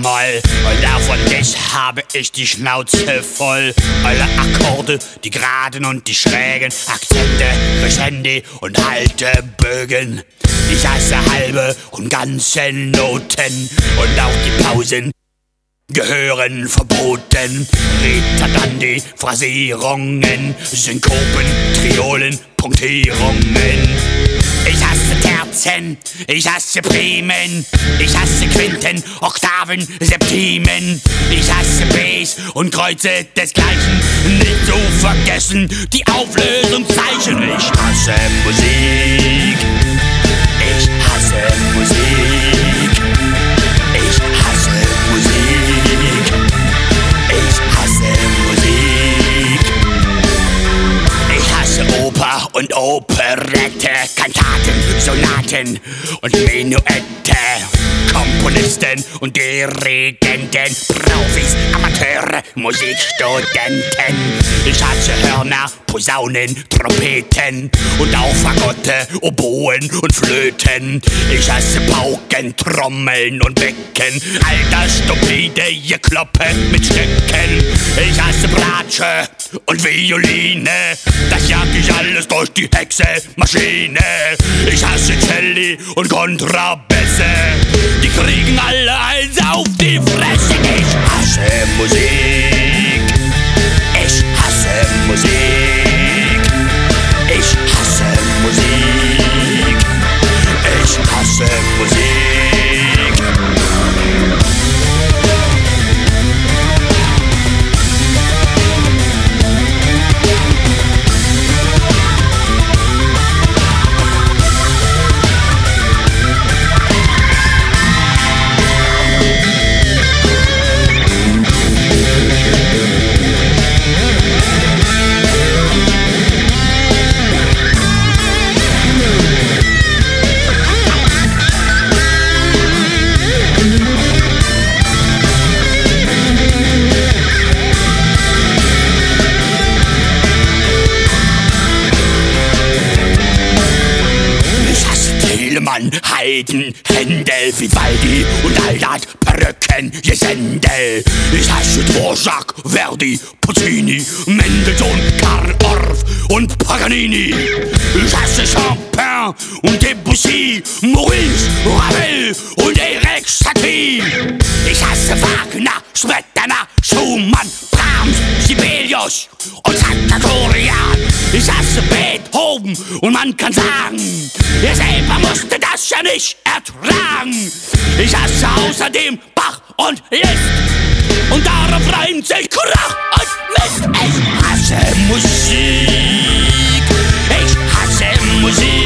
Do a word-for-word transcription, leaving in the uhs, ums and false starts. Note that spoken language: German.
Moll. Und davon dich habe ich die Schnauze voll. Alle Akkorde, die geraden und die schrägen, Akzente, Crescendi und alte Bögen. Ich hasse halbe und ganze Noten und auch die Pausen gehören verboten. Retardandi, Phrasierungen, Synkopen, Triolen, Punktierungen. Ich hasse Terzen, ich hasse Primen, ich hasse Quinten, Oktaven, Septimen. Ich hasse Bs und Kreuze desgleichen, nicht zu vergessen die Auflösungszeichen. Ich hasse Musik, ich hasse Musik, ich hasse Musik, ich hasse Musik. Ich hasse Oper und Operette, Kantaten, Sonaten und Menuette, Komponisten und Dirigenten, Profis, Amateure, Musikstudenten. Ich hasse Hörner, Posaunen, Trompeten und auch Fagotte, Oboen und Flöten. Ich hasse Pauken, Trommeln und Becken, all das stupide Gekloppe mit Stöcken. Ich hasse Bratsche und Violine, das jag ich alles durch die Hexemaschine. Ich hasse Celli und Kontrabässe, die kriegen alle eins auf die Fresse. Ich hasse Musik, ich hasse Musik, ich hasse Musik, ich hasse Musik. Haydn, Händel, Vivaldi und all das Perücken, Gesendel. Ich hasse Dvorak, Verdi, Puccini, Mendelssohn, Karl Orff und Paganini. Ich hasse Chopin und Debussy, Maurice, Ravel und Erik Satie. Ich hasse Wagner, Smetana, Schumann, Brahms, Sibelius und Sakaturian. Ich hasse Beethoven und man kann sagen, er selber musste das ja nicht ertragen. Ich hasse außerdem Bach und Liszt und darauf reimt sich Krach und Mist. Ich hasse Musik, ich hasse Musik.